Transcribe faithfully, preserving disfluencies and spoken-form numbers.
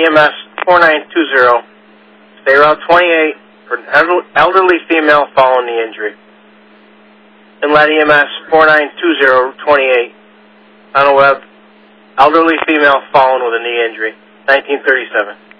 E M S four nine two zero, State Route twenty-eight, for an elderly female following the injury. Inlet E M S four nine two zero twenty-eight, on a web, elderly female fallen with a knee injury, nineteen thirty-seven.